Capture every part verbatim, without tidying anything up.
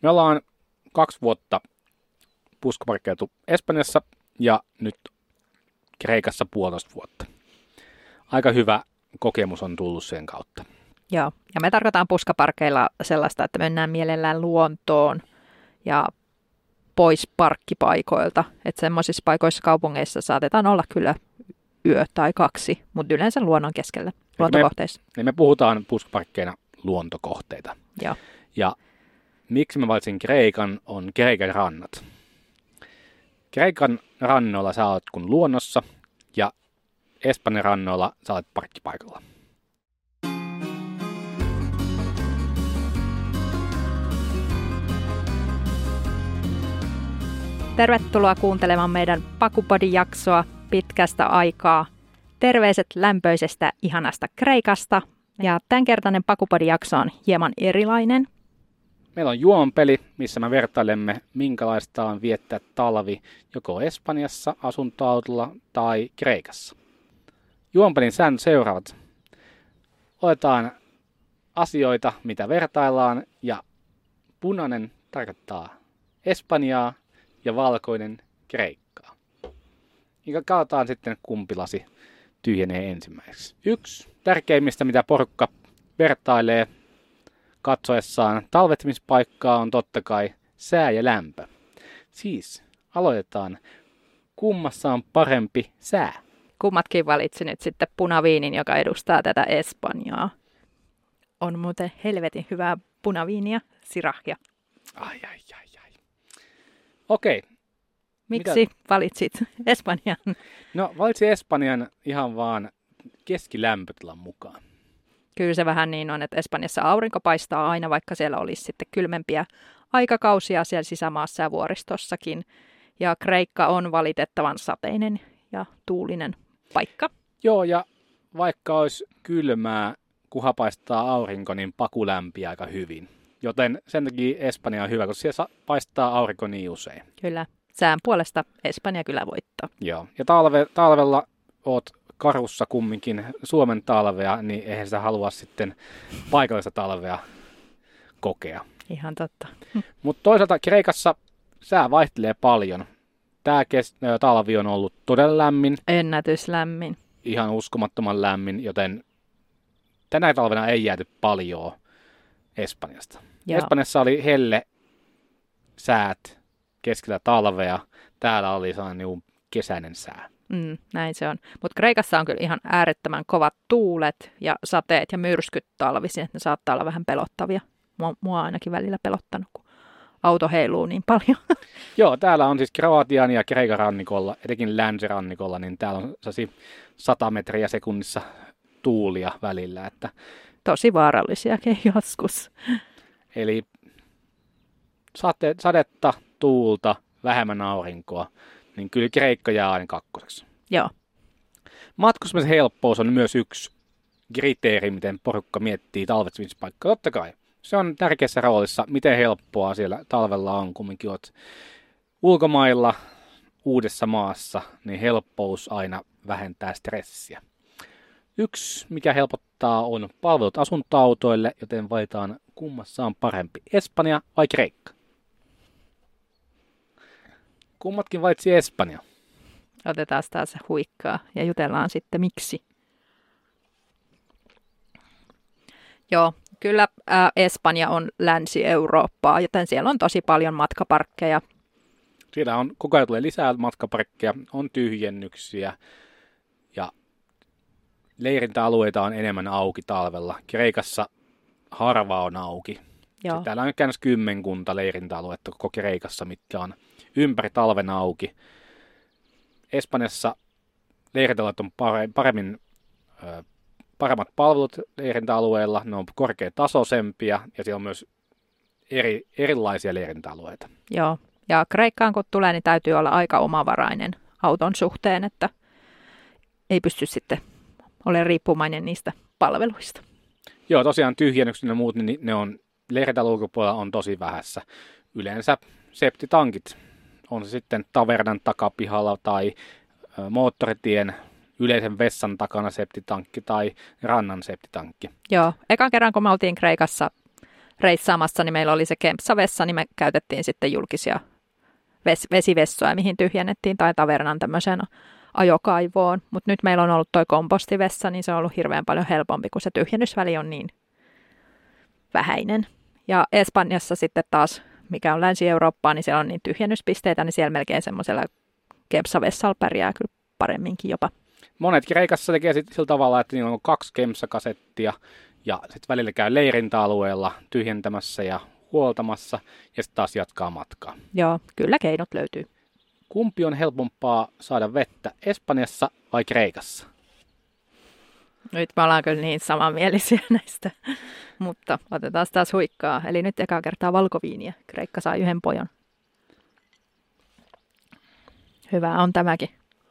Me ollaan kaksi vuotta puskaparkkeiltu Espanjassa ja nyt Kreikassa puolitoista vuotta. Aika hyvä kokemus on tullut sen kautta. Joo, ja me tarkoitaan puskaparkeilla sellaista, että mennään mielellään luontoon ja pois parkkipaikoilta. Että semmoisissa paikoissa kaupungeissa saatetaan olla kyllä yö tai kaksi, mutta yleensä luonnon keskellä, luontokohteissa. Me, niin me puhutaan puskaparkkeina luontokohteita. Joo. Ja miksi mä valitsin Kreikan, on Kreikan rannat. Kreikan rannoilla sä oot kun luonnossa ja Espanjan rannoilla sä oot parkkipaikalla. Tervetuloa kuuntelemaan meidän Pakupodin-jaksoa pitkästä aikaa. Terveiset lämpöisestä, ihanasta Kreikasta. Ja tämänkertainen Pakupodin-jakso on hieman erilainen. Meillä on juompeli, missä me vertailemme, minkälaista on viettää talvi joko Espanjassa asuntoautolla tai Kreikassa. Juompelin säännöt seuraavat. Otetaan asioita, mitä vertaillaan, ja punainen tarkoittaa Espanjaa ja valkoinen Kreikkaa. Ja katsotaan sitten, kumpi lasi tyhjenee ensimmäiseksi. Yksi tärkeimmistä, mitä porukka vertailee katsoessaan talvettimispaikkaa, on totta kai sää ja lämpö. Siis aloitetaan, kummassa on parempi sää. Kummatkin valitsi nyt sitten punaviinin, joka edustaa tätä Espanjaa. On muuten helvetin hyvää punaviinia, sirahja. Ai, ai, ai, ai. Okei. Miksi Mitä? valitsit Espanjan? No, valitsin Espanjan ihan vaan keskilämpötilan mukaan. Kyllä se vähän niin on, että Espanjassa aurinko paistaa aina, vaikka siellä olisi sitten kylmempiä aikakausia siellä sisämaassa ja vuoristossakin. Ja Kreikka on valitettavan sateinen ja tuulinen paikka. Joo, ja vaikka olisi kylmää, kun paistaa aurinko, niin paku lämpiää aika hyvin. Joten sen takia Espanja on hyvä, koska siellä paistaa aurinko niin usein. Kyllä. Sään puolesta Espanja kyllä voittaa. Joo. Ja talve, talvella oot karussa kumminkin Suomen talvea, niin eihän sitä halua sitten paikallista talvea kokea. Ihan totta. Mutta toisaalta Kreikassa sää vaihtelee paljon. Tämä kes- talvi on ollut todella lämmin. Ennätyslämmin. Ihan uskomattoman lämmin, joten tänä talvena ei jääty paljon Espanjasta. Joo. Espanjassa oli helle säät keskellä talvea. Täällä oli sellainen kesäinen sää. Mm, näin se on. Mutta Kreikassa on kyllä ihan äärettömän kovat tuulet ja sateet ja myrskyt talvisin. Ne saattaa olla vähän pelottavia. Mua, mua on ainakin välillä pelottanut, kun auto heiluu niin paljon. Joo, täällä on siis Kroatian ja Kreikan rannikolla, etenkin länsirannikolla, niin täällä on sata metriä sekunnissa tuulia välillä. Että tosi vaarallisiakin joskus. Eli sate, sadetta, tuulta, vähemmän aurinkoa, niin kyllä Kreikka jää aina kakkoseksi. Joo. Matkustamisen helppous on myös yksi kriteeri, miten porukka miettii talvettimispaikkaa. Totta kai. Se on tärkeässä roolissa, miten helppoa siellä talvella on, kumminkin olet ulkomailla, uudessa maassa, niin helppous aina vähentää stressiä. Yksi, mikä helpottaa, on palvelut asuntoautoille, joten valitaan kummassa on parempi, Espanja vai Kreikka? Kummatkin valitsi Espanja. Otetaan taas huikkaa ja jutellaan sitten miksi. Joo, kyllä ää, Espanja on Länsi-Eurooppaa, joten siellä on tosi paljon matkaparkkeja. Siellä on koko ajan tulee lisää matkaparkkeja, on tyhjennyksiä ja leirintäalueita on enemmän auki talvella. Kreikassa harva on auki. Joo. Täällä on käynyt kymmenkunta leirintäaluetta koko Kreikassa, mitkä on ympäri talven auki. Espanjassa leirintäalueet on paremmin, paremmat palvelut leirintäalueilla, ne on korkeatasoisempia ja siellä on myös eri, erilaisia leirintäalueita. Joo, ja Kreikkaan kun tulee, niin täytyy olla aika omavarainen auton suhteen, että ei pysty sitten olemaan riippumainen niistä palveluista. Joo, tosiaan tyhjennykset ja muut, niin ne on leirintäalueen ulkopuolella on tosi vähässä. Yleensä septitankit, on se sitten tavernan takapihalla tai moottoritien yleisen vessan takana septitankki tai rannan septitankki. Joo, ekan kerran kun me oltiin Kreikassa reissaamassa, niin meillä oli se Kempsa-vessa, niin me käytettiin sitten julkisia ves- vesivessoja, mihin tyhjennettiin, tai tavernan tämmöiseen ajokaivoon. Mutta nyt meillä on ollut toi kompostivessa, niin se on ollut hirveän paljon helpompi, kun se tyhjennysväli on niin vähäinen. Ja Espanjassa sitten taas, mikä on Länsi-Eurooppaa, niin siellä on niin tyhjennyspisteitä, niin siellä melkein semmoisella Kempsa-vessalla pärjää kyllä paremminkin jopa. Monet Kreikassa tekee sitten sillä tavalla, että niillä on kaksi Kempsa-kasettia ja sitten välillä käy leirintäalueella tyhjentämässä ja huoltamassa ja sitten taas jatkaa matkaa. Joo, kyllä keinot löytyy. Kumpi on helpompaa saada vettä, Espanjassa vai Kreikassa? Nyt me ollaan kyllä niin samanmielisiä näistä, mutta otetaan taas huikkaa. Eli nyt ekaa kertaa valkoviiniä. Kreikka saa yhden pojon. Hyvä on tämäkin.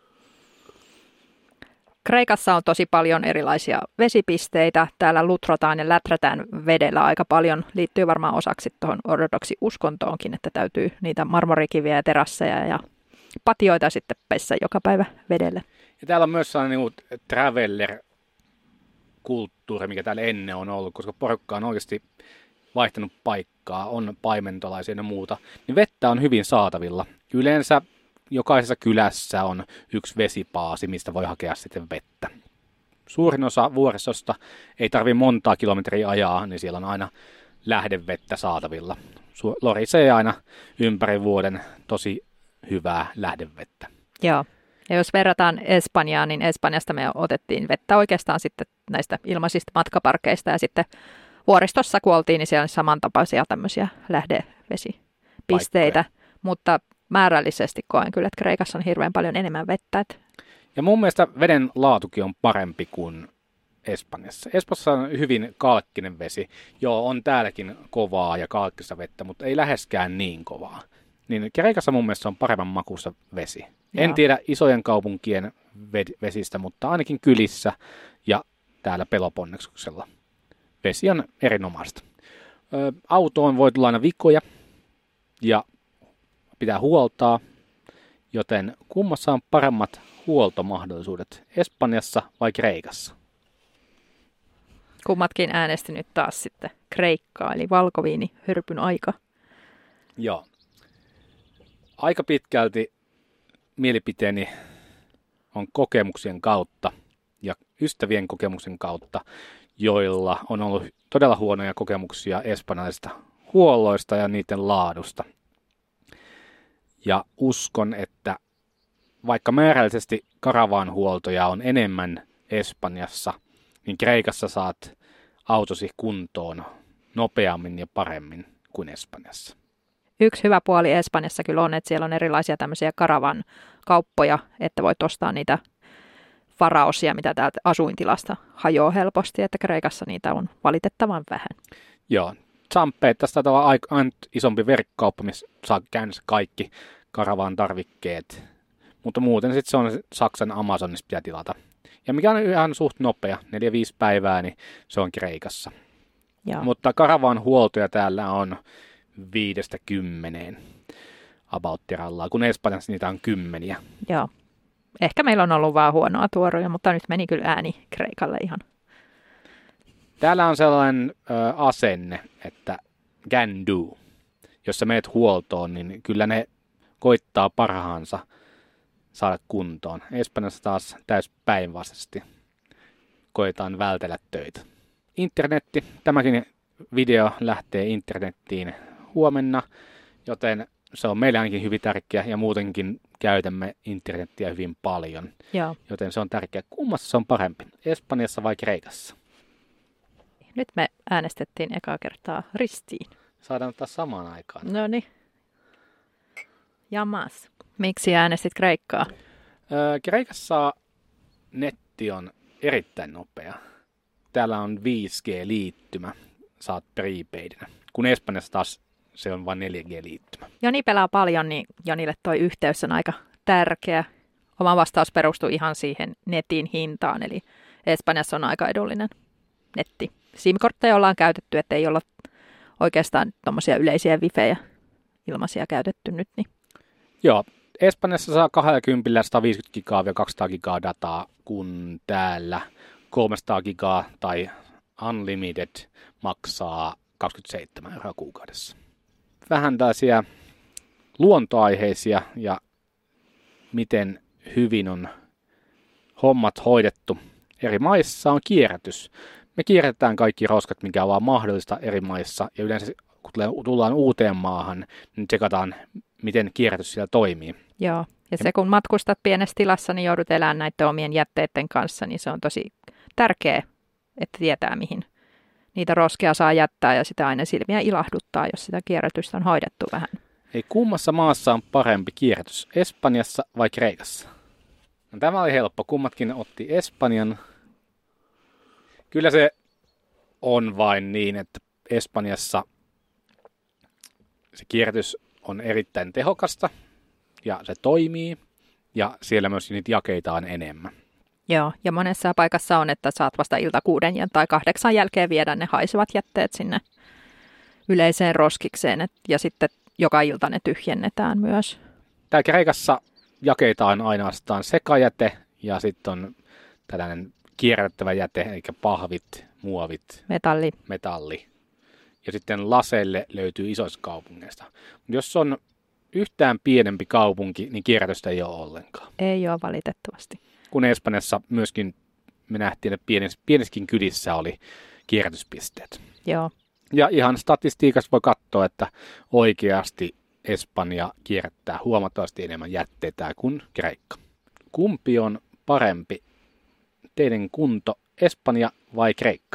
Kreikassa on tosi paljon erilaisia vesipisteitä. Täällä lutrotaan ja läträtään vedellä aika paljon. Liittyy varmaan osaksi tuohon ortodoksi-uskontoonkin, että täytyy niitä marmorikiviä ja terasseja ja patioita sitten pessä joka päivä vedellä. Ja täällä on myös sellainen niin traveller-kulttuuri, mikä täällä ennen on ollut, koska porukka on oikeasti vaihtanut paikkaa, on paimentolaisia ja muuta. Niin vettä on hyvin saatavilla. Yleensä jokaisessa kylässä on yksi vesipaasi, mistä voi hakea sitten vettä. Suurin osa vuoristosta ei tarvitse montaa kilometriä ajaa, niin siellä on aina lähdevettä saatavilla. Lorisee aina ympäri vuoden tosi hyvää lähdevettä. Joo. Ja jos verrataan Espanjaan, niin Espanjasta me otettiin vettä oikeastaan sitten näistä ilmaisista matkaparkeista ja sitten vuoristossa kun oltiin, niin siellä on samantapaisia tämmöisiä lähdevesipisteitä, paikkoja. Mutta määrällisesti koen kyllä, että Kreikassa on hirveän paljon enemmän vettä. Ja mun mielestä veden laatukin on parempi kuin Espanjassa. Espanjassa on hyvin kalkkinen vesi. Joo, on täälläkin kovaa ja kalkkista vettä, mutta ei läheskään niin kovaa. Niin Kreikassa mun mielestä on paremman makuista vesi. Joo. En tiedä isojen kaupunkien vesistä, mutta ainakin kylissä ja täällä Peloponneksella vesi on erinomaista. Ö, autoon voi tulla aina vikoja ja pitää huoltaa, joten kummassa on paremmat huoltomahdollisuudet, Espanjassa vai Kreikassa? Kummatkin äänesti nyt taas sitten Kreikkaa, eli valkoviini hörpyn aika. Joo. Aika pitkälti mielipiteeni on kokemuksien kautta ja ystävien kokemuksen kautta, joilla on ollut todella huonoja kokemuksia espanjalaisista huolloista ja niiden laadusta. Ja uskon, että vaikka määrällisesti karavaanhuoltoja on enemmän Espanjassa, niin Kreikassa saat autosi kuntoon nopeammin ja paremmin kuin Espanjassa. Yksi hyvä puoli Espanjassa kyllä on, että siellä on erilaisia tämmöisiä karavan kauppoja, että voit ostaa niitä varaosia, mitä täältä asuintilasta hajoaa helposti, että Kreikassa niitä on valitettavan vähän. Joo, Zampe, tästä taitaa olla aika isompi verkkokauppa, missä saa käynnissä kaikki karavan tarvikkeet, mutta muuten sitten se on Saksan Amazonissa pitää tilata. Ja mikä on ihan suht nopea, neljä viisi päivää, niin se on Kreikassa. Joo. Mutta karavan huoltoja täällä on viidestä kymmeneen about-tirallaan, kun Espanjassa niitä on kymmeniä. Joo. Ehkä meillä on ollut vaan huonoa tuoroja, mutta nyt meni kyllä ääni Kreikalle ihan. Täällä on sellainen ö, asenne, että can do. Jos sä meet huoltoon, niin kyllä ne koittaa parhaansa saada kuntoon. Espanjassa taas täys päinvastaisesti koetaan vältellä töitä. Internetti. Tämäkin video lähtee internettiin huomenna, joten se on meille ainakin hyvin tärkeä ja muutenkin käytämme internettiä hyvin paljon. Joo. Joten se on tärkeä. Kummassa se on parempi? Espanjassa vai Kreikassa? Nyt me äänestettiin ekaa kertaa ristiin. Saadaan ottaa samaan aikaan. No niin. Jamas. Miksi äänestit Kreikkaa? Öö, Kreikassa netti on erittäin nopea. Täällä on viisi G-liittymä. Saat prepaidinä. Kun Espanjassa taas se on vain neljä G-liittymä. Joni pelaa paljon, niin Jonille toi yhteys on aika tärkeä. Oma vastaus perustuu ihan siihen netin hintaan, eli Espanjassa on aika edullinen netti. SIM-kortteja ollaan käytetty, ettei olla oikeastaan tuommoisia yleisiä wifejä ilmaisia käytetty nyt. Niin. Joo, Espanjassa saa kaksikymmentä sata viisikymmentä gigaa ja kaksisataa gigaa dataa, kun täällä kolmesataa gigaa tai unlimited maksaa kaksikymmentäseitsemän euroa kuukaudessa. Vähän tällaisia luontoaiheisia ja miten hyvin on hommat hoidettu eri maissa on kierrätys. Me kierrätetään kaikki roskat, mikä on vaan mahdollista eri maissa, ja yleensä kun tullaan uuteen maahan, niin tsekataan, miten kierrätys siellä toimii. Joo, ja se kun matkustat pienessä tilassa, niin joudut elämään näiden omien jätteiden kanssa, niin se on tosi tärkeää, että tietää, mihin niitä roskia saa jättää, ja sitä aina silmiä ilahduttaa, jos sitä kierrätystä on hoidettu vähän. Ei kummassa maassa on parempi kierrätys, Espanjassa vai Kreikassa? No, tämä oli helppo, kummatkin otti Espanjan. Kyllä se on vain niin, että Espanjassa se kierrätys on erittäin tehokasta ja se toimii ja siellä myös niitä jakeita on enemmän. Joo, ja monessa paikassa on, että saat vasta ilta kuuden tai kahdeksan jälkeen viedä ne haisevat jätteet sinne yleiseen roskikseen ja sitten joka ilta ne tyhjennetään myös. Täällä Kreikassa jakeita on ainoastaan sekajäte ja sitten on tällainen kierrättävä jäte, eli pahvit, muovit, metalli. metalli. Ja sitten laselle löytyy isoista kaupungeista. Jos on yhtään pienempi kaupunki, niin kierrätystä ei ole ollenkaan. Ei ole valitettavasti. Kun Espanjassa myöskin me nähtiin, että pienes, pienessäkin kylissä oli kierrätyspisteet. Joo. Ja ihan statistiikasta voi katsoa, että oikeasti Espanja kierrättää huomattavasti enemmän jätteitä kuin Kreikka. Kumpi on parempi teidän kunto, Espanja vai Kreikka?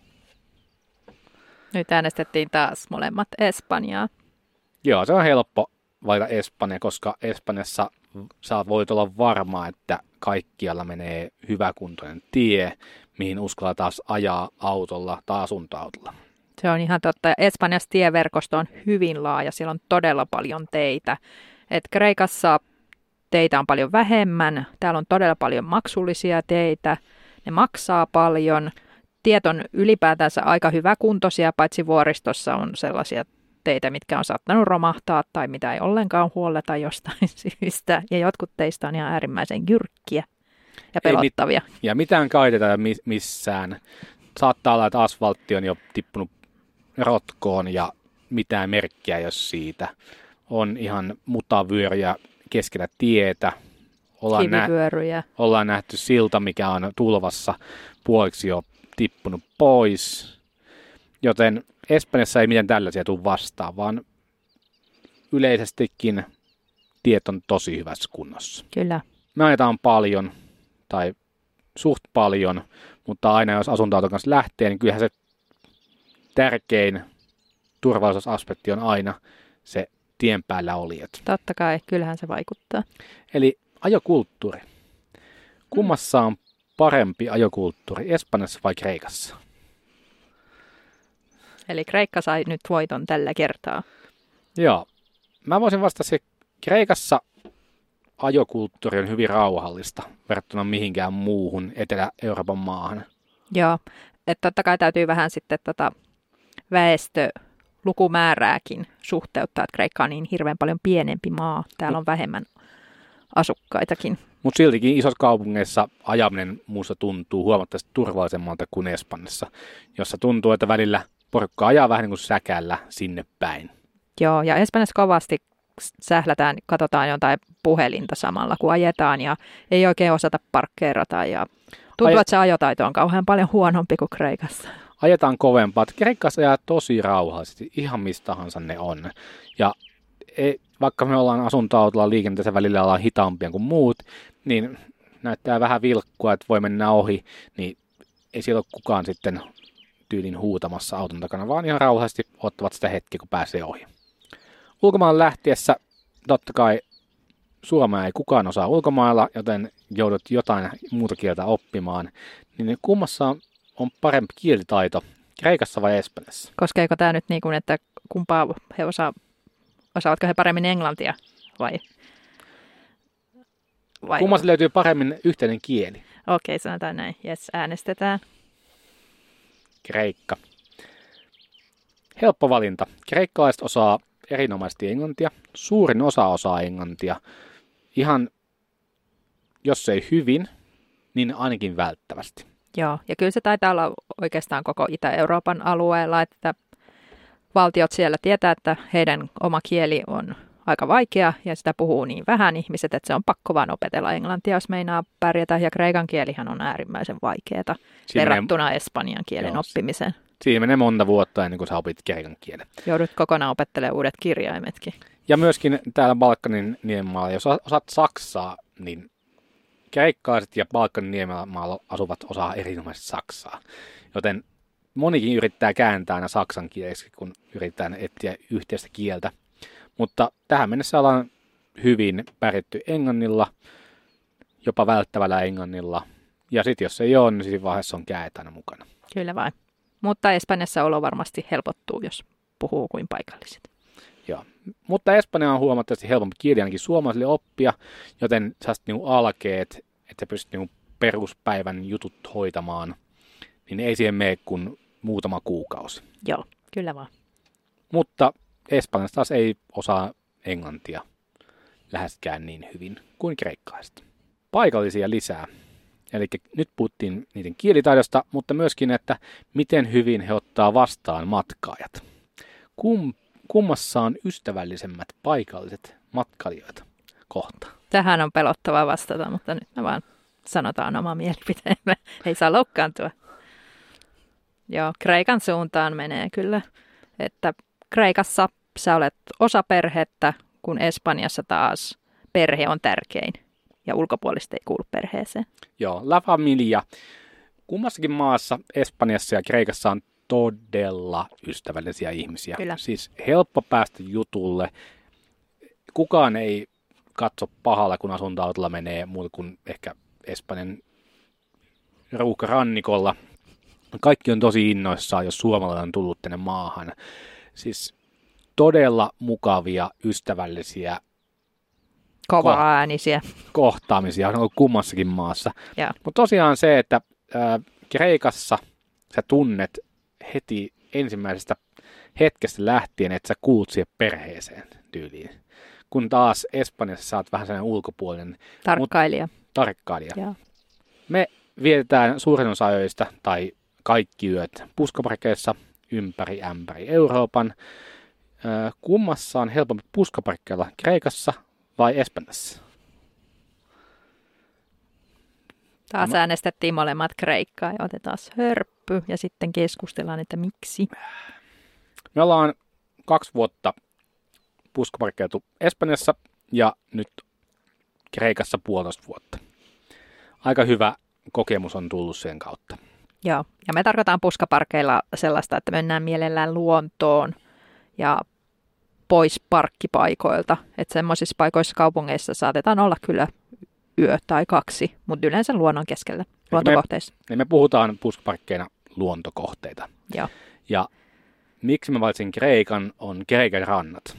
Nyt äänestettiin taas molemmat Espanjaa. Joo, se on helppo valita Espanja, koska Espanjassa sä voit olla varma, että kaikkialla menee hyväkuntoinen tie, mihin uskaltaa taas ajaa autolla tai asuntoautolla. Se on ihan totta. Ja Espanjassa tieverkosto on hyvin laaja. Siellä on todella paljon teitä. Et Kreikassa teitä on paljon vähemmän. Täällä on todella paljon maksullisia teitä. Ne maksaa paljon. Tiet on ylipäätänsä aika hyväkuntoisia, paitsi vuoristossa on sellaisia teitä, mitkä on saattanut romahtaa tai mitä ei ollenkaan huoleta jostain syystä. Ja jotkut teistä on ihan äärimmäisen jyrkkiä ja pelottavia. Mit- ja mitään kaiteta missään. Saattaa olla, että asfaltti on jo tippunut rotkoon ja mitään merkkiä jos siitä. On ihan mutavyöryjä keskellä tietä. Ollaan Kivivyöryjä. Nä- ollaan nähty silta, mikä on tulvassa puoliksi jo tippunut pois. Joten Espanjassa ei mitään tällaisia tule vastaan, vaan yleisestikin tiet on tosi hyvässä kunnossa. Kyllä. Me ajetaan paljon tai suht paljon, mutta aina jos asuntoauton kanssa lähtee, niin kyllähän se tärkein turvallisuusaspekti on aina se tien päällä olijat. Totta kai, kyllähän se vaikuttaa. Eli ajokulttuuri. Kummassa on parempi ajokulttuuri, Espanjassa vai Kreikassa? Eli Kreikka sai nyt voiton tällä kertaa. Joo. Mä voisin vastata se, Kreikassa ajokulttuuri on hyvin rauhallista verrattuna mihinkään muuhun Etelä-Euroopan maahan. Joo, että totta kai täytyy vähän sitten tota väestölukumäärääkin suhteuttaa, että Kreikka on niin hirveän paljon pienempi maa. Täällä on vähemmän asukkaitakin. Mutta siltikin isossa kaupungeissa ajaminen muussa tuntuu huomattavasti turvallisemmalta kuin Espanjassa, jossa tuntuu, että välillä porukka ajaa vähän niin kuin säkällä sinne päin. Joo, ja Espanjassa kovasti sählätään, katsotaan jotain puhelinta samalla, kun ajetaan ja ei oikein osata parkkeerata. Ja tuntuu, Aj- että se ajotaito on kauhean paljon huonompi kuin Kreikassa. Ajetaan kovempaa. Kreikassa ajaa tosi rauhallisesti, ihan mistä tahansa ne on. Ja ei, vaikka me ollaan asuntoautolla liikenteessä välillä ollaan hitaampia kuin muut, niin näyttää vähän vilkkua, että voi mennä ohi, niin ei siellä ole kukaan sitten tyylin huutamassa auton takana, vaan ihan rauhallisesti ottavat sitä hetkeä, kun pääsee ohi. Ulkomaan lähtiessä totta kai suomea ei kukaan osaa ulkomailla, joten joudut jotain muuta kieltä oppimaan. Niin kummassa on, on parempi kielitaito, Kreikassa vai Espanjassa? Koskeeko tämä nyt niin kuin, että kumpaa he osaa, osaavatko he paremmin englantia vai? vai? Kummassa löytyy paremmin yhteinen kieli? Okei, okay, sanotaan näin. Jes, äänestetään. Kreikka. Helppo valinta. Kreikkalaiset osaa erinomaisesti englantia. Suurin osa osaa englantia. Ihan, jos ei hyvin, niin ainakin välttävästi. Joo, ja kyllä se taitaa olla oikeastaan koko Itä-Euroopan alueella, että valtiot siellä tietää, että heidän oma kieli on aika vaikea ja sitä puhuu niin vähän ihmiset, että se on pakko vaan opetella englantia, jos meinaa pärjätä. Ja kreikan kielihän on äärimmäisen vaikeaa verrattuna menee, espanjan kielen joo, oppimiseen. Siinä menee monta vuotta ennen kuin sä opit kreikan kielen. Joudut kokonaan opettelemaan uudet kirjaimetkin. Ja myöskin täällä Balkanin niemimaalla, jos osaat saksaa, niin kreikkalaiset ja Balkanin niemimaalla asuvat osaa erinomaisesti saksaa. Joten monikin yrittää kääntää aina saksan kieleksi, kun yritetään etsiä yhteistä kieltä. Mutta tähän mennessä ollaan hyvin pärjätty englannilla, jopa välttävällä englannilla. Ja sitten jos ei ole, niin siinä vaiheessa on käet aina mukana. Kyllä vain. Mutta Espanjassa olo varmasti helpottuu, jos puhuu kuin paikalliset. Joo. Mutta Espanja on huomattavasti helpompi kieli ainakin suomalaisille oppia, joten sä niinku alkeet, että sä pystyt niinku peruspäivän jutut hoitamaan, niin ei siihen mene kuin muutama kuukausi. Joo, kyllä vaan. Mutta Espanjassa taas ei osaa englantia läheskään niin hyvin kuin kreikkalaiset. Paikallisia lisää. Eli nyt puhuttiin niiden kielitaidosta, mutta myöskin, että miten hyvin he ottaa vastaan matkaajat. Kum, kummassa on ystävällisemmät paikalliset matkailijoita kohtaan? Tähän on pelottavaa vastata, mutta nyt me vaan sanotaan oma mielipiteemme. Ei saa loukkaantua. Joo, Kreikan suuntaan menee kyllä, että Kreikassa sä olet osa perhettä, kun Espanjassa taas perhe on tärkein ja ulkopuolista ei kuulu perheeseen. Joo, La Familia. Kummassakin maassa, Espanjassa ja Kreikassa on todella ystävällisiä ihmisiä. Kyllä. Siis helppo päästä jutulle. Kukaan ei katso pahalla, kun asuntautolla menee muuta kuin ehkä Espanjan ruuhkarannikolla. Kaikki on tosi innoissaan, jos suomalainen on tullut tänne maahan. Siis todella mukavia, ystävällisiä, kova-äänisiä kohtaamisia on ollut kummassakin maassa. Mutta tosiaan se, että ää, Kreikassa sä tunnet heti ensimmäisestä hetkestä lähtien, että sä kuulut siihen perheeseen tyyliin. Kun taas Espanjassa sä oot vähän sellainen ulkopuolinen. Tarkkailija. Mut, tarkkailija. Ja. Me vietetään suurin osa ajoista tai kaikki yöt puskaparkeissa ympäri ämpäri Euroopan. Ää, kummassa on helpompi puskaparkkeilla, Kreikassa vai Espanjassa? Taas Tämä... äänestettiin molemmat Kreikkaa ja otetaan hörppy ja sitten keskustellaan, että miksi. Me ollaan kaksi vuotta puskaparkkeiltu Espanjassa ja nyt Kreikassa puolitoista vuotta. Aika hyvä kokemus on tullut sen kautta. Joo, ja me tarkoitaan puskaparkeilla sellaista, että mennään mielellään luontoon ja pois parkkipaikoilta. Että semmoisissa paikoissa kaupungeissa saatetaan olla kyllä yö tai kaksi, mutta yleensä luonnon keskellä, luontokohteissa. Me, me puhutaan puskaparkkeina luontokohteita. Joo. Ja miksi mä valitsin Kreikan, on Kreikan rannat.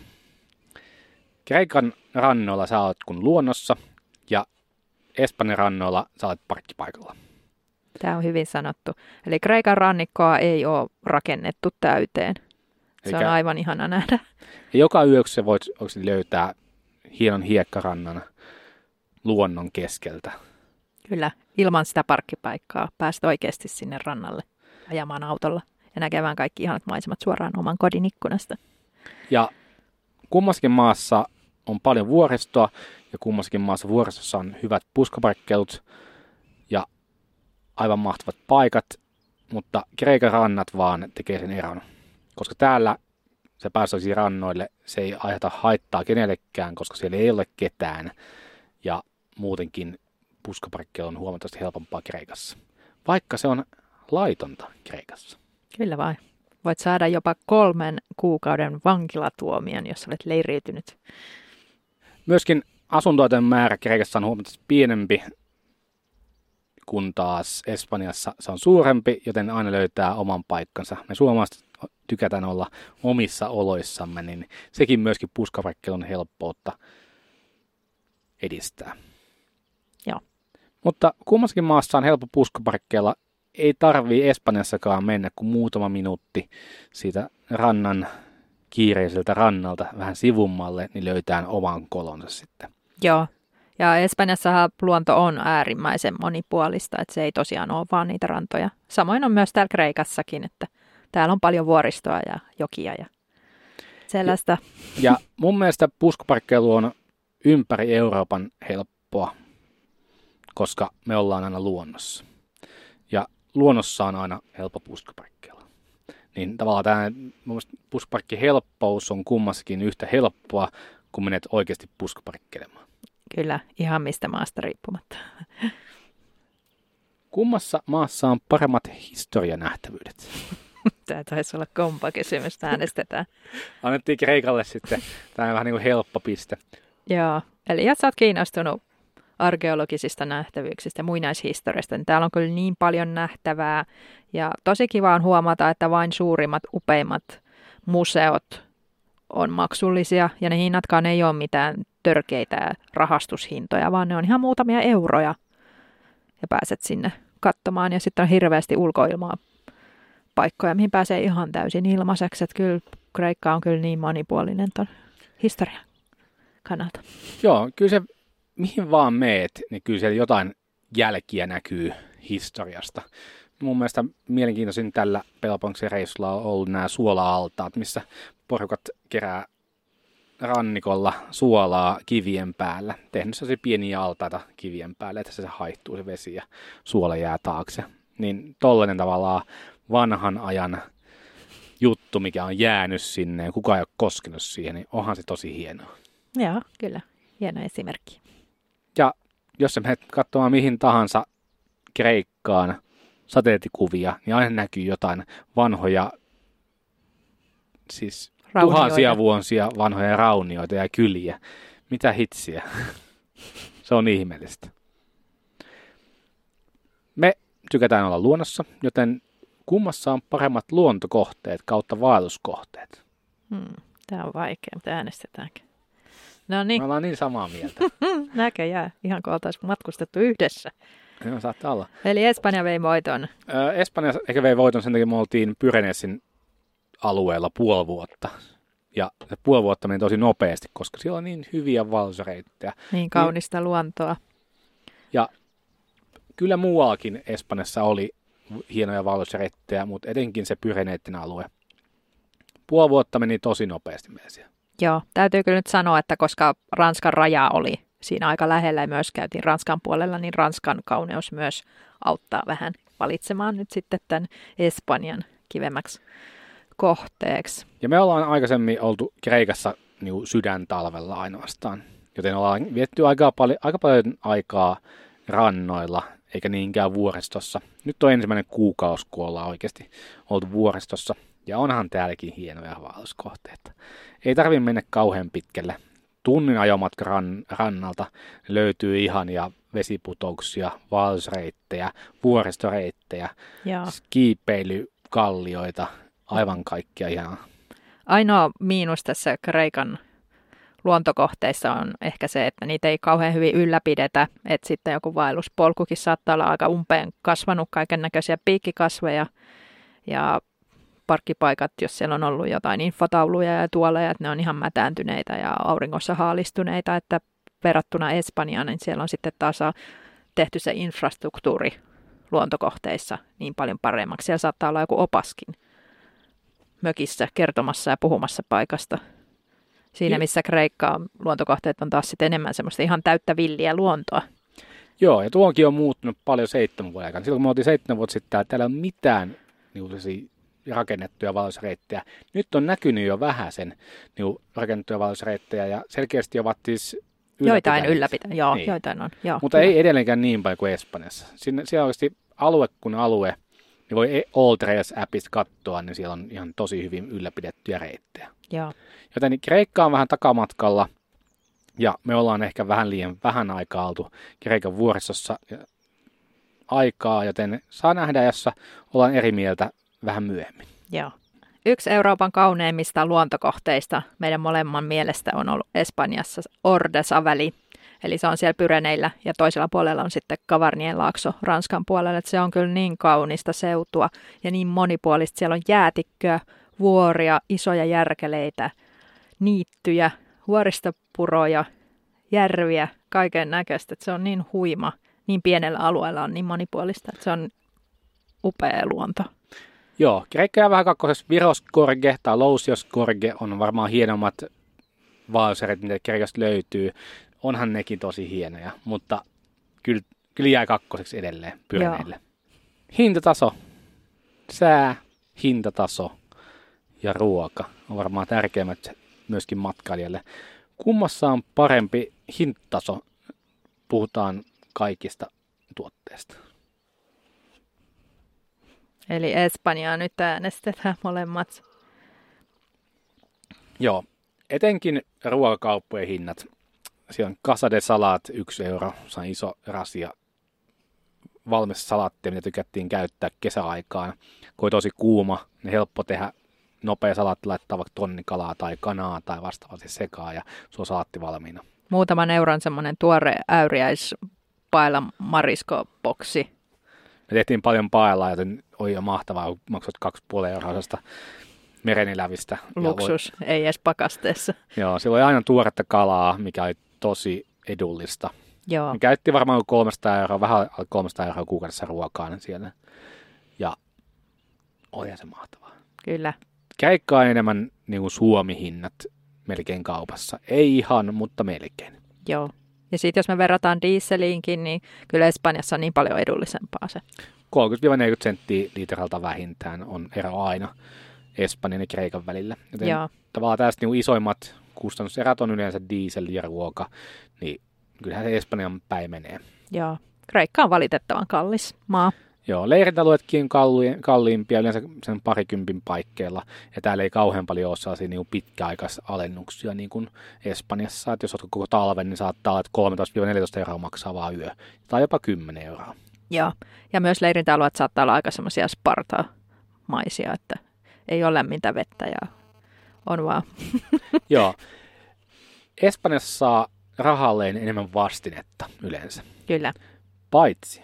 Kreikan rannoilla sä olet kun luonnossa ja Espanjan rannoilla sä olet parkkipaikalla. Tämä on hyvin sanottu. Eli Kreikan rannikkoa ei ole rakennettu täyteen. Se Eikä, on aivan ihana nähdä. Joka yöksi voit löytää hienon hiekkarannan luonnon keskeltä. Kyllä, ilman sitä parkkipaikkaa päästä oikeasti sinne rannalle ajamaan autolla ja näkemään kaikki ihanat maisemat suoraan oman kodin ikkunasta. Ja kummassakin maassa on paljon vuoristoa ja kummassakin maassa vuoristossa on hyvät puskaparkkeilut ja aivan mahtavat paikat, mutta Kreikan rannat vaan tekee sen eron. Koska täällä se pääsee rannoille, se ei aiheuta haittaa kenellekään, koska siellä ei ole ketään. Ja muutenkin puskaparkkeilu on huomattavasti helpompaa Kreikassa. Vaikka se on laitonta Kreikassa. Kyllä vain. Voit saada jopa kolmen kuukauden vankilatuomion, jos olet leiriytynyt. Myöskin asuntoiden määrä Kreikassa on huomattavasti pienempi, kun taas Espanjassa se on suurempi, joten aina löytää oman paikkansa. Me suomalaiset tykätään olla omissa oloissamme, niin sekin myöskin puskaparkkeilun helppoutta edistää. Joo. Mutta kummassakin maassa on helppo puskaparkkeilla. Ei tarvii Espanjassakaan mennä kuin muutama minuutti siitä rannan kiireiseltä rannalta vähän sivummalle, niin löytää oman kolonsa sitten. Joo. Ja Espanjassahan luonto on äärimmäisen monipuolista, että se ei tosiaan ole vaan niitä rantoja. Samoin on myös täällä Kreikassakin, että täällä on paljon vuoristoa ja jokia ja Sellaista. Ja mun mielestä puskaparkkeilu on ympäri Euroopan helppoa, koska me ollaan aina luonnossa. Ja luonnossa on aina helppo puskaparkkeilla. Niin tavallaan tämä puskaparkkihelppous on kummassakin yhtä helppoa, kun menet oikeasti puskaparkkeilemaan. Kyllä, ihan mistä maasta riippumatta. Kummassa maassa on paremmat historianähtävyydet? Tämä taisi olla kompa kysymys, äänestetään. Annettiin Kreikalle sitten tämä vähän niin kuin helppo piste. Joo, eli jos olet kiinnostunut arkeologisista nähtävyyksistä ja muinaishistoriasta, niin täällä on kyllä niin paljon nähtävää. Ja tosi kiva on huomata, että vain suurimmat, upeimmat museot on maksullisia ja ne hinnatkaan ei ole mitään törkeitä rahastushintoja, vaan ne on ihan muutamia euroja ja pääset sinne katsomaan. Ja sitten on hirveästi ulkoilmaa paikkoja, mihin pääsee ihan täysin ilmaiseksi. Että kyllä Kreikka on kyllä niin monipuolinen ton historian kannalta. Joo, kyllä se mihin vaan meet, niin kyllä siellä jotain jälkiä näkyy historiasta. Mun mielestä mielenkiintoisin tällä Peloponneksen reissulla on ollut nämä suola-altaat, missä porukat kerää rannikolla suolaa kivien päällä. Tehnyt sellaisia pieniä altaita kivien päälle, että se haihtuu se vesi ja suola jää taakse. Niin tollainen tavallaan vanhan ajan juttu, mikä on jäänyt sinne ja kukaan ei ole koskenut siihen, niin onhan se tosi hienoa. Joo, kyllä. Hieno esimerkki. Ja jos sä menet katsomaan mihin tahansa Kreikkaan satelliittikuvia, niin aina näkyy jotain vanhoja, siis raunioita. Tuhansia vuosia vanhoja raunioita ja kyliä. Mitä hitsiä. Se on ihmeellistä. Me tykätään olla luonnossa, joten kummassa on paremmat luontokohteet kautta vaelluskohteet? Hmm, tämä on vaikea, mutta äänestetäänkö? No niin. Me ollaan niin samaa mieltä. Näköjään, ihan kuin oltaisiin matkustettu yhdessä. No, saattaa olla. Eli Espanja vei voiton. Ö, Espanja ehkä vei voiton sen takia, me oltiin Pyreneesin alueella puoli vuotta. Ja se puoli vuotta meni tosi nopeasti, koska siellä on niin hyviä vaellusreittejä. Niin kaunista niin, luontoa. Ja kyllä muuallakin Espanjassa oli hienoja vaellusreittejä, mutta etenkin se Pyreneiden alue. Puoli vuotta meni tosi nopeasti meidän siellä. Joo, täytyy kyllä nyt sanoa, että koska Ranskan raja oli siinä aika lähellä ja myös käytiin Ranskan puolella, niin Ranskan kauneus myös auttaa vähän valitsemaan nyt sitten tämän Espanjan kivemmäksi kohteeksi. Ja me ollaan aikaisemmin oltu Kreikassa niin sydäntalvella ainoastaan, joten ollaan vietty aika paljon, aika paljon aikaa rannoilla, eikä niinkään vuoristossa. Nyt on ensimmäinen kuukausi, kun ollaan oikeasti oltu vuoristossa. Ja onhan täälläkin hienoja vaelluskohteita. Ei tarvitse mennä kauhean pitkälle. Tunnin ajomatka ran, rannalta löytyy ihania vesiputouksia, vaellusreittejä, vuoristoreittejä, Joo. skiipeilykallioita, aivan kaikkia ihanaa. Ainoa miinus tässä Kreikan luontokohteissa on ehkä se, että niitä ei kauhean hyvin ylläpidetä. Että sitten joku vaelluspolkukin saattaa olla aika umpeen kasvanut, kaiken näköisiä piikkikasveja ja parkkipaikat, jos siellä on ollut jotain infotauluja ja tuoleja, että ne on ihan mätääntyneitä ja auringossa haalistuneita, että verrattuna Espanjaan, niin siellä on sitten taas tehty se infrastruktuuri luontokohteissa niin paljon paremmaksi. Siellä saattaa olla joku opaskin mökissä kertomassa ja puhumassa paikasta. Siinä, missä Kreikkaa luontokohteet on taas sitten enemmän semmoista ihan täyttä villiä luontoa. Joo, ja tuonkin on muuttunut paljon seitsemän vuoden aikana. Silloin kun me oltiin seitsemän vuotta sitten, että täällä ei ole mitään niin rakennettuja vaellusreittejä. Nyt on näkynyt jo vähän sen niin rakennettuja vaellusreittejä ja selkeästi ovat siis joitain ylläpitää, joo, niin. joitain on. Joo, mutta kyllä. Ei edelleenkään niin paljon kuin Espanjassa. Sinne, siellä oikeasti alue kun alue, niin voi All Trails-appista katsoa, niin siellä on ihan tosi hyvin ylläpidettyjä reittejä. Joo. Joten Kreikka on vähän takamatkalla ja me ollaan ehkä vähän liian vähän aikaa oltu Kreikan vuoristossa aikaa, joten saa nähdä, jossa ollaan eri mieltä vähän myöhemmin. Joo. Yksi Euroopan kauneimmista luontokohteista meidän molemman mielestä on ollut Espanjassa Ordesa-väli. Eli se on siellä Pyreneillä ja toisella puolella on sitten Kavarnien laakso Ranskan puolella. Että se on kyllä niin kaunista seutua ja niin monipuolista. Siellä on jäätikköä, vuoria, isoja järkeleitä, niittyjä, vuoristopuroja, järviä, kaiken näköistä. Se on niin huima, niin pienellä alueella on niin monipuolista, että se on upea luonto. Joo, Kreikka jää vähän kakkosessa. Viroskorge tai Lousioskorge on varmaan hienommat vaelluserit, mitä Kreikasta löytyy. Onhan nekin tosi hienoja, mutta kyllä, kyllä jää kakkoseksi edelleen Pyreneille. Hintataso, sää, hintataso ja ruoka on varmaan tärkeimmät myöskin matkailijalle. Kummassa on parempi hintataso? Puhutaan kaikista tuotteista. Eli Espanjaa nyt äänestetään molemmat. Joo, etenkin ruokakauppojen hinnat. Siellä on Casa de Salat, yksi euro, se on iso rasia. Valmis salaattia, mitä tykättiin käyttää kesäaikaan. Kun oli tosi kuuma, niin helppo tehdä nopea salaatti, laittaa vaikka tonnikalaa tai kanaa tai vastaavasti sekaan ja se on salaatti valmiina. Muutaman euron semmoinen tuore äyriäispaila mariskoboksi. Me tehtiin paljon paelaa, joten oli jo mahtavaa, kun maksat kaksi puoli euroa merenelävistä. Luksus, voi... ei edes pakasteessa. Joo, siellä oli aina tuoretta kalaa, mikä oli tosi edullista. Joo. Me käytti varmaan kolmesataa euroa, vähän alle kolmesataa euroa kuukaudessa ruokaan siellä. Ja olihan se mahtavaa. Kyllä. Kreikka on enemmän niin kuin Suomi-hinnat melkein kaupassa. Ei ihan, mutta melkein. Joo. Ja sitten jos me verrataan dieseliinkin, niin kyllä Espanjassa on niin paljon edullisempaa se. kolmekymmentä neljäkymmentä senttiä litralta vähintään on ero aina Espanjan ja Kreikan välillä. Joten Joo. tavallaan tästä niin isoimmat kustannuserät on yleensä diesel ja ruoka, niin kyllähän se Espanjan päin menee. Joo. Kreikka on valitettavan kallis maa. Joo, leirintäalueetkin on kalliimpia, yleensä sen parikympin paikkeilla, ja täällä ei kauhean paljon ole sellaisia niin pitkäaikaisalennuksia niin kuin Espanjassa, että jos olet koko talven, niin saattaa olla, että kolmetoista neljätoista euroa maksaa vaan yö, tai jopa kymmenen euroa. Joo, ja myös leirintäalueet saattaa olla aika semmoisia Sparta-maisia, että ei ole lämmintä vettä ja on vaan. Joo, Espanjassa saa rahalleen enemmän vastinetta yleensä. Kyllä. Paitsi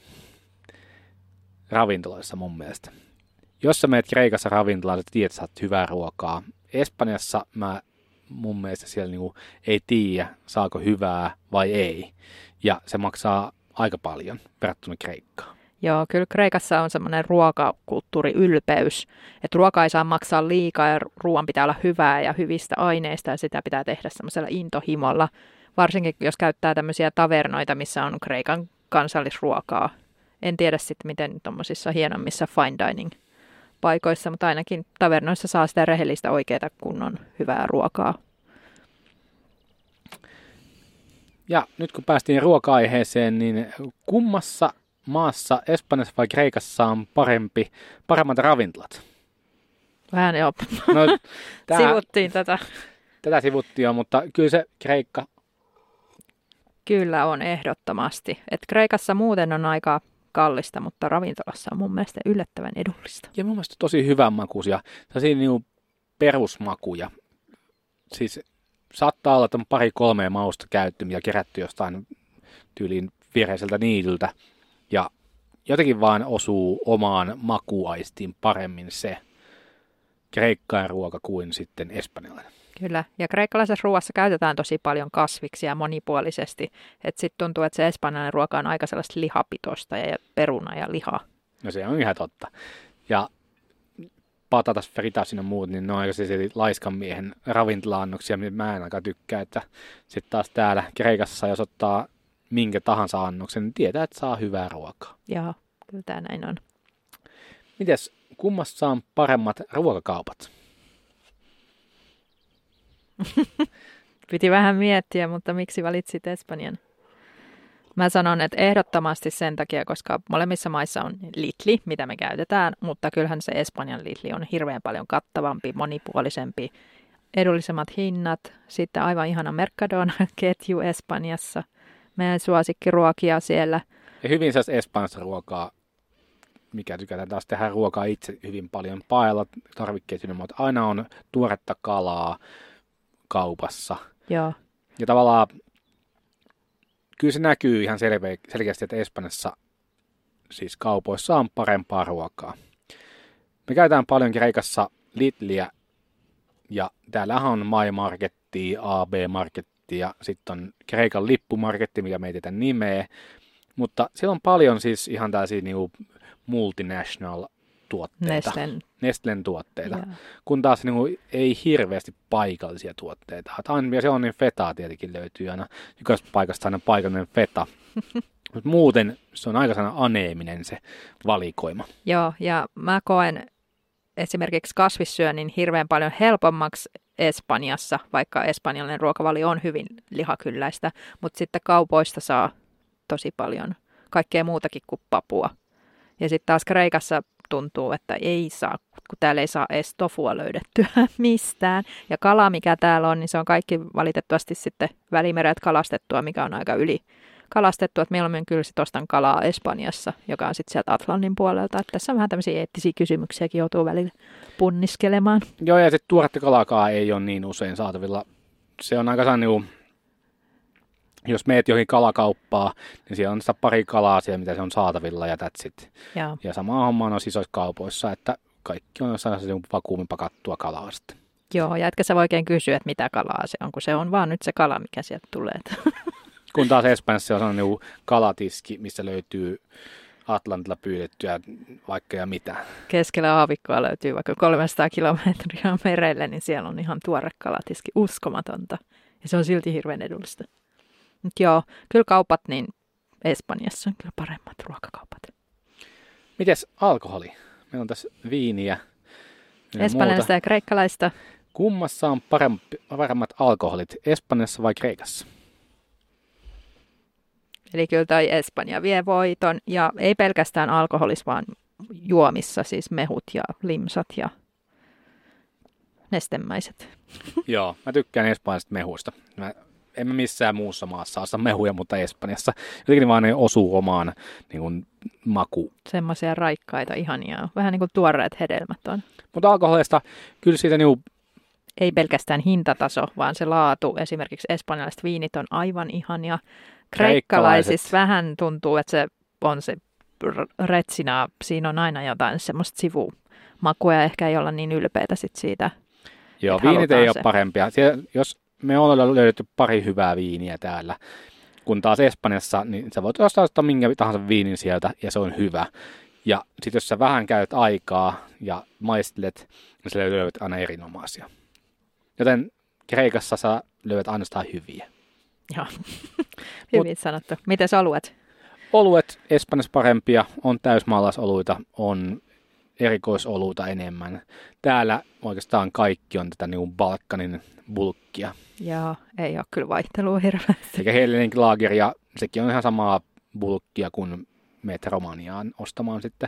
ravintoloissa mun mielestä. Jos sä menet Kreikassa ravintolaan, sä tiedät, että saat hyvää ruokaa. Espanjassa mä mun mielestä siellä niinku ei tiedä, saako hyvää vai ei. Ja se maksaa aika paljon verrattuna Kreikkaan. Joo, kyllä Kreikassa on semmoinen ruokakulttuuri ylpeys, että ruoka ei saa maksaa liikaa ja ruoan pitää olla hyvää ja hyvistä aineista ja sitä pitää tehdä semmoisella intohimolla. Varsinkin jos käyttää tämmöisiä tavernoita, missä on Kreikan kansallisruokaa. En tiedä sitten, miten tuommoisissa hienommissa fine dining paikoissa, mutta ainakin tavernoissa saa sitä rehellistä oikeaa kunnon hyvää ruokaa. Ja nyt kun päästiin ruoka-aiheeseen, niin kummassa maassa, Espanjassa vai Kreikassa on parempi, paremmat ravintolat? Vähän jo. No, tää, sivuttiin tätä. Tätä sivuttiin jo, mutta kyllä se Kreikka. Kyllä on ehdottomasti. Et Kreikassa muuten on aika kallista, mutta ravintolassa on mun mielestä yllättävän edullista. Ja mun mielestä tosi hyvän makuisia. Sellaisia niinku perusmakuja. Siis saattaa olla, että on pari kolmea mausta käytty, mikä kerätty jostain tyyliin viereiseltä niityltä. Ja jotenkin vaan osuu omaan makuaistiin paremmin se kreikkainen ruoka kuin sitten espanjalainen. Kyllä, ja kreikkalaisessa ruoassa käytetään tosi paljon kasviksia monipuolisesti. Että sitten tuntuu, että se espanjalainen ruoka on aika sellaista lihapitoista ja peruna ja liha. No se on ihan totta. Ja patatas, fritas ja muut, niin ne on aika laiskan miehen ravintola-annoksia, mitä mä en aika tykkää. Että sitten taas täällä Kreikassa, jos ottaa minkä tahansa annoksen, niin tietää, että saa hyvää ruokaa. Joo, kyllä tämä näin on. Mites, kummassa on paremmat ruokakaupat? Piti vähän miettiä, mutta miksi valitsit Espanjan? Mä sanon, että ehdottomasti sen takia, koska molemmissa maissa on Lidli, mitä me käytetään, mutta kyllähän se Espanjan Lidli on hirveän paljon kattavampi, monipuolisempi, edullisemmat hinnat. Sitten aivan ihana Mercadona-ketju Espanjassa. Meidän suosikkiruokia siellä. Ja hyvin sellaista espanjasta ruokaa, mikä tykätään taas tehdä ruokaa itse hyvin paljon. Paella, tarvikkeet, mutta aina on tuoretta kalaa kaupassa. Joo. Ja tavallaan kyllä se näkyy ihan selve, selkeästi, että Espanjassa siis kaupoissa on parempaa ruokaa. Me käytetään paljon Kreikassa Lidliä ja täällähän on My Marketti, A B-marketti ja sitten on Kreikan lippumarketti, mikä me ei teitä nimeä. Mutta siellä on paljon siis ihan tällaisia niinku multinational tuotteita. Nestlen. Nestlen tuotteita. Yeah. Kun taas niin kuin, ei hirveästi paikallisia tuotteita. Aina se on niin fetaa tietenkin löytyy aina. Jokaisesta paikasta aina paikallinen feta. Mutta muuten se on aika sellainen aneeminen se valikoima. Joo, ja mä koen esimerkiksi kasvissyönnin hirveän paljon helpommaksi Espanjassa, vaikka espanjalainen ruokavalio on hyvin lihakylläistä, mutta sitten kaupoista saa tosi paljon kaikkea muutakin kuin papua. Ja sitten taas Kreikassa tuntuu, että ei saa, kun täällä ei saa edes tofua löydettyä mistään. Ja kala, mikä täällä on, niin se on kaikki valitettavasti sitten välimeret kalastettua, mikä on aika yli kalastettua. Että mieluummin kyllä sit ostan kalaa Espanjassa, joka on sitten sieltä Atlantin puolelta. Että tässä on vähän tämmöisiä eettisiä kysymyksiäkin joutuu välillä punniskelemaan. Joo, ja sitten tuoretta kalaakaan ei ole niin usein saatavilla. Se on aika sellainen, jos meet johonkin kalakauppaa, niin siellä on sitä pari kalaa siellä, mitä se on saatavilla, ja that's it. Joo. Ja sama homma on noissa isoissa kaupoissa, että kaikki on jossain vakuumin pakattua kalaa sitten. Joo, ja etkä sä voi oikein kysyä, että mitä kalaa se on, kun se on vaan nyt se kala, mikä sieltä tulee. Kun taas Espanjassa on sellainen kalatiski, missä löytyy Atlantilla pyydettyä vaikka ja mitä. Keskellä aavikkoa löytyy vaikka kolmesataa kilometriä merelle, niin siellä on ihan tuore kalatiski, uskomatonta. Ja se on silti hirveän edullista. Mutta joo, kyllä kaupat, niin Espanjassa on kyllä paremmat ruokakaupat. Mites alkoholi? Meillä on tässä viiniä. Espanjalaista ja kreikkalaista. Kummassa on parempi, paremmat alkoholit, Espanjassa vai Kreikassa? Eli kyllä toi Espanja vie voiton, ja ei pelkästään alkoholissa, vaan juomissa, siis mehut ja limsat ja nestemäiset. Joo, mä tykkään espanjalaisesta mehuista. Mä, en mä missään muussa maassa asa mehuja, mutta Espanjassa jotenkin vaan ne osuu omaan niin kuin, makuun. Semmoisia raikkaita, ihania, vähän niin kuin tuoreet hedelmät on. Mutta alkoholista kyllä siitä niin kuin, ei pelkästään hintataso, vaan se laatu. Esimerkiksi espanjalaiset viinit on aivan ihania. Kreikkalaisissa vähän tuntuu, että se on se retsinaa. Siinä on aina jotain semmoista sivumakua ja ehkä ei olla niin ylpeitä sit siitä. Joo, viinit ei se. ole parempia. Siellä, jos me ollaan löydetty pari hyvää viiniä täällä, kun taas Espanjassa, niin sä voit ostaa minkä tahansa viinin sieltä ja se on hyvä. Ja sitten jos sä vähän käyt aikaa ja maistelet, niin sä löydät aina erinomaisia. Joten Kreikassa sä löydät ainoastaan hyviä. Joo, hyvin Mut, sanottu. Mites oluet? Oluet Espanjassa parempia, on täysmaalaisoluita, on erikoisoluita enemmän. Täällä oikeastaan kaikki on tätä niin Balkanin bulkkia. Joo, ei ole kyllä vaihtelua hirveästi. Eikä Hellenikin laageria, sekin on ihan samaa bulkkia kuin meet Romaniaan ostamaan sitten.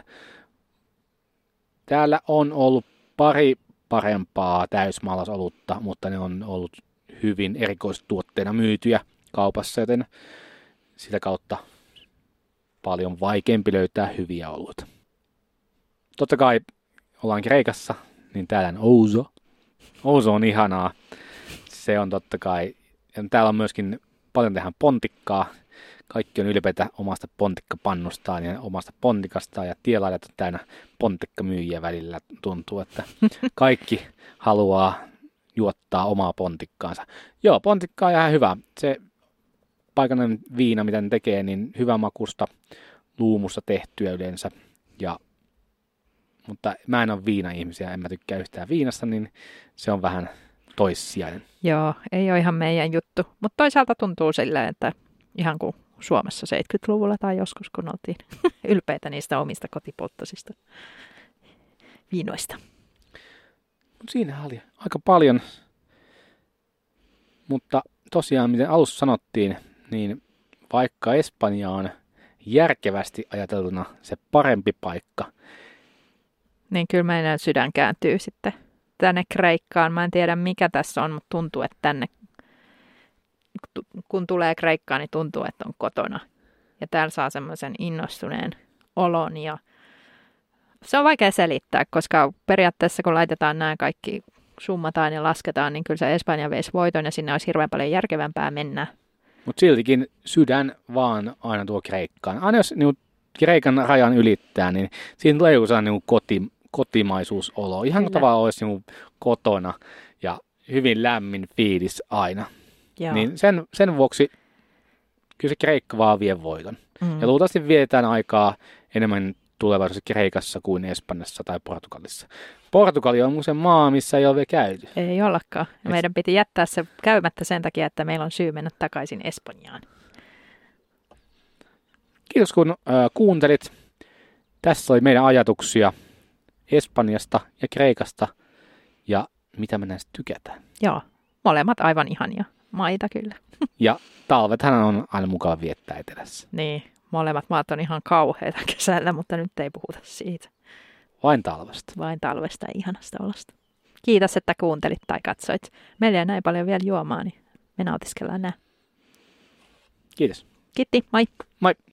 Täällä on ollut pari parempaa täysmaalaisolutta, mutta ne on ollut hyvin erikoistuotteina myytyjä kaupassa, joten sitä kautta paljon vaikeampi löytää hyviä oluita. Totta kai ollaan Kreikassa, niin täällä on ouzo. Ouzo on ihanaa. Se on totta kai, ja täällä on myöskin paljon tehdään pontikkaa. Kaikki on ylpeitä omasta pontikkapannustaan ja omasta pontikastaan, ja tielaidat on täynnä pontikkamyyjiä välillä. Tuntuu, että kaikki haluaa juottaa omaa pontikkaansa. Joo, pontikka on ihan hyvä. Se paikallinen viina, mitä ne tekee, niin hyvä makusta, luumussa tehtyä yleensä. Ja, mutta mä en ole viina-ihmisiä, en mä tykkää yhtään viinasta, niin se on vähän toissijainen. Joo, ei ole ihan meidän juttu. Mutta toisaalta tuntuu silleen, että ihan kuin Suomessa seitsemänkymmentäluvulla tai joskus, kun oltiin ylpeitä niistä omista kotipolttoisista viinoista. Siinä oli aika paljon, mutta tosiaan, miten alussa sanottiin, niin vaikka Espanja on järkevästi ajateltuna se parempi paikka. Niin kyllä meidän sydän kääntyy sitten tänne Kreikkaan. Mä en tiedä mikä tässä on, mutta tuntuu, että tänne, kun tulee Kreikkaan, niin tuntuu, että on kotona. Ja täällä saa semmoisen innostuneen olon ja se on vaikea selittää, koska periaatteessa kun laitetaan nämä kaikki summataan ja lasketaan, niin kyllä se Espanja veisi voiton ja sinne olisi hirveän paljon järkevämpää mennä. Mutta siltikin sydän vaan aina tuo Kreikkaan. Aina jos niin Kreikan rajan ylittää, niin siinä tulee joku sellainen niin koti, kotimaisuusolo. Ihan kuin tavallaan olisi niin kotona ja hyvin lämmin fiilis aina. Niin sen, sen vuoksi kyllä se Kreikka vaan vie voiton. Mm. Ja luultavasti vietään aikaa enemmän tulevaisuudessa Kreikassa kuin Espanjassa tai Portugalissa. Portugali on muuten maa, missä ei ole vielä käyty. Ei ollakaan. Ja meidän piti jättää se käymättä sen takia, että meillä on syy mennä takaisin Espanjaan. Kiitos kun äh, kuuntelit. Tässä oli meidän ajatuksia Espanjasta ja Kreikasta ja mitä me näistä tykätään. Joo, molemmat aivan ihania maita kyllä. Ja talvethan on aina mukava viettää etelässä. Niin, molemmat maat on ihan kauheita kesällä, mutta nyt ei puhuta siitä. Vain talvesta. Vain talvesta ja ihanasta olosta. Kiitos, että kuuntelit tai katsoit. Meillä ei näin paljon vielä juomaa, niin me nautiskellaan nää. Kiitos. Kiitti, moi! Moi!